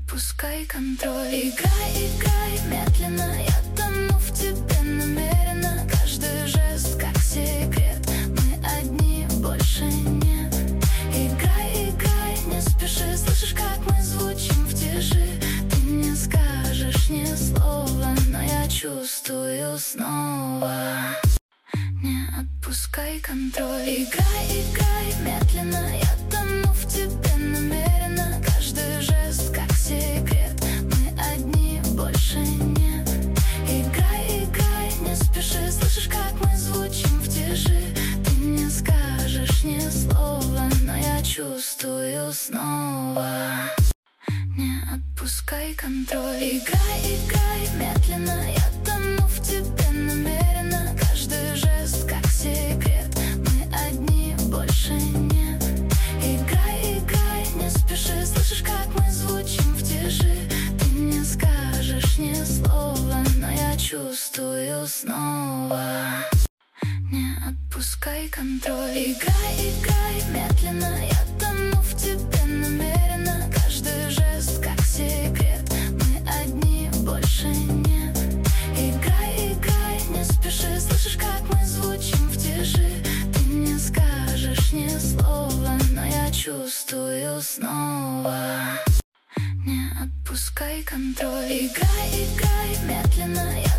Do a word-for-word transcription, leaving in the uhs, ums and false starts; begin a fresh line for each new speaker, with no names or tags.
отпускай контроль. Играй, играй медленно, я тону в тебе намеренно. Каждый жест как секрет, мы одни, больше нет. Играй, играй, не спеши, слышишь, как мы звучим в тиши. Ты не скажешь ни слова, но я чувствую снова. Не отпускай контроль. Играй, играй медленно, я тону в тебе намеренно. Каждый жест как секрет, мы одни, больше нет. Играй, играй, не спеши, слышишь, как мы звучим в тиши. Ты не скажешь ни слова, но я чувствую снова. Не отпускай контроль. Играй, играй медленно, я тону в тебе намеренно. Каждый жест как секрет, мы одни, больше нет. Играй, играй, не спеши, слышишь, как мы звучим в тиши. Ты не скажешь ни слова, но я чувствую снова. Не отпускай контроль. Играй, играй медленно, я тону в тебе намеренно. Каждый жест как секрет, мы одни, больше нет. Играй, играй, не спеши, слышишь, как мы звучим в тиши. Ты не скажешь ни слова, но я чувствую снова. Не отпускай контроль. Играй, играй медленно, я